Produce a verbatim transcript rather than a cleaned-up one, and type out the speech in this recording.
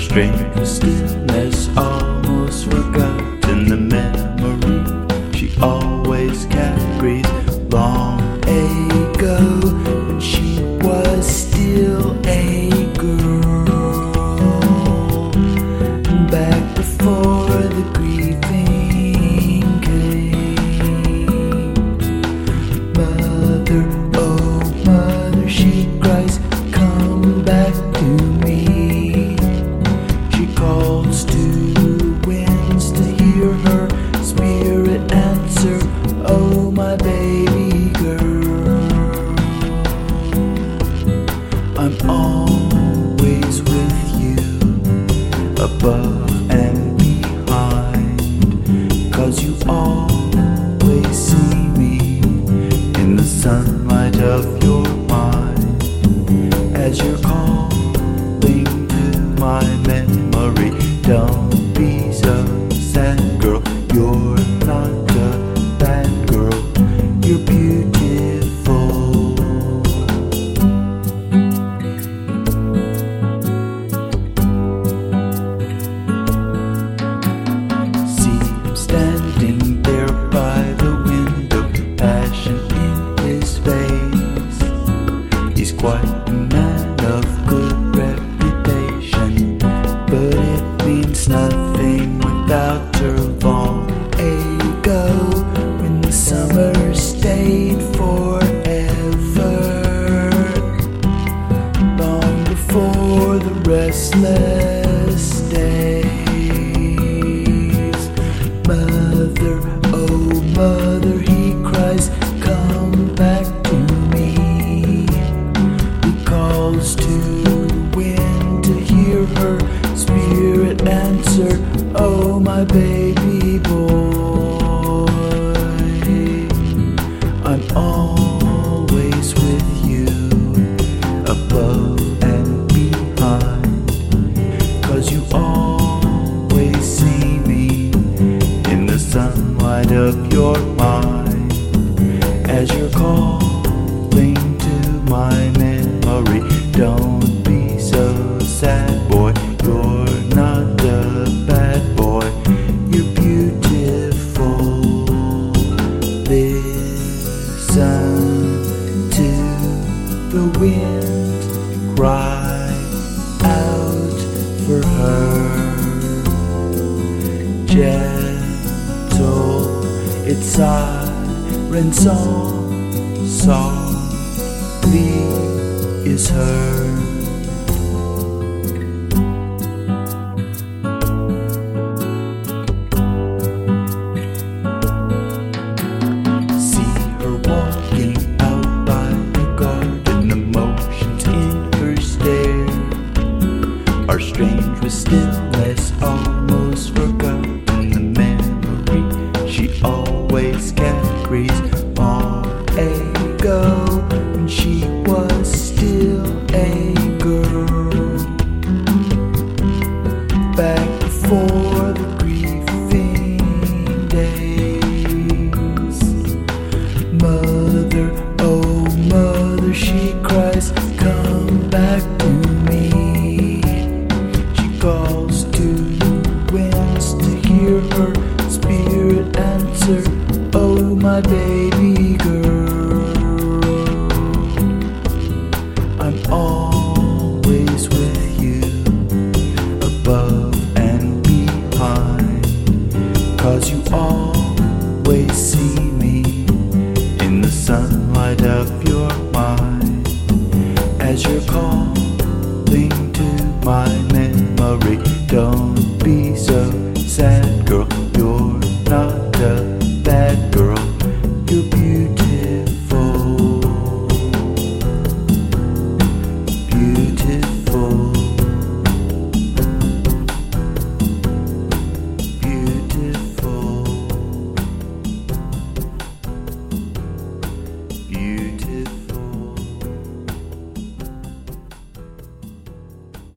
strange stillness, almost forgotten the memory she always carried long ago, when she was still a girl, back before the grieving came. Mother, oh mother, she cries, come back to me. She calls to winds to hear her spirit answer, oh my baby girl. I'm always with you, above and behind, 'cause you always see me in the sunlight of your mind, as you're calling to my memory. Don't be so sad, girl, you're not a bad girl, you're beautiful. See him standing there by the window, passion in his face. He's quite a man of good reputation, but it means nothing without her. Long ago, when the summer stayed forever, long before the restless days. Mother, oh mother, he cries, come back to me. He calls to the wind to hear her spirit answer, oh my baby boy. I'm always with you, above and behind, 'cause you always see me in the sunlight of your mind, as you're calling to my memory. Don't be so sad, boy, you're not a bad boy, you're beautiful. Listen to the wind cry out for her. Gentle, its siren song, softly is heard. See her walking out by the garden, emotions in her stare are strange with stillness, almost forgotten the memory she always carries long ago, when she was still a girl, back before the grieving days. Mother, oh mother, she cries, come back to me. She calls to